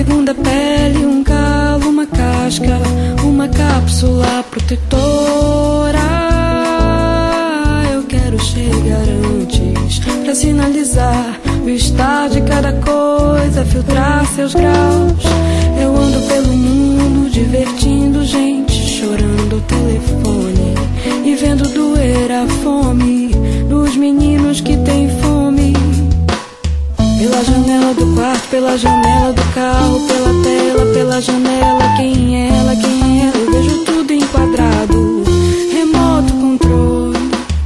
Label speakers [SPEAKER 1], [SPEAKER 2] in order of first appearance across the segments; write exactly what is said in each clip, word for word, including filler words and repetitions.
[SPEAKER 1] segunda pele, um calo, uma casca, uma cápsula protetora. Eu quero chegar antes pra sinalizar o estar de cada coisa, filtrar seus graus. Eu ando pelo mundo divertindo gente, chorando o telefone e vendo doer a fome dos meninos que têm fome. Pela janela do quarto, pela janela do carro, pela tela, pela janela. Quem é ela, quem é ela? Eu vejo tudo enquadrado, remoto controle.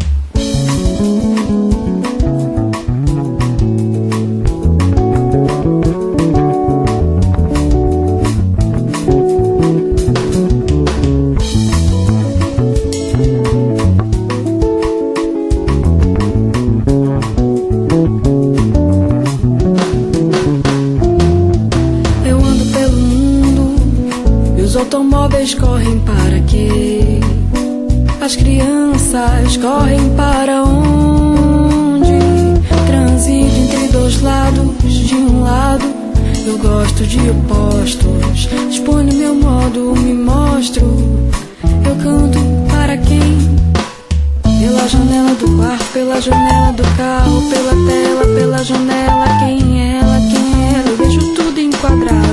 [SPEAKER 1] Os automóveis correm para quê? As crianças correm para onde? Transito entre dois lados, de um lado eu gosto de opostos. Exponho meu modo, me mostro. Eu canto para quem? Pela janela do quarto, pela janela do carro, pela tela, pela janela. Quem é ela, quem é ela? Eu vejo tudo enquadrado,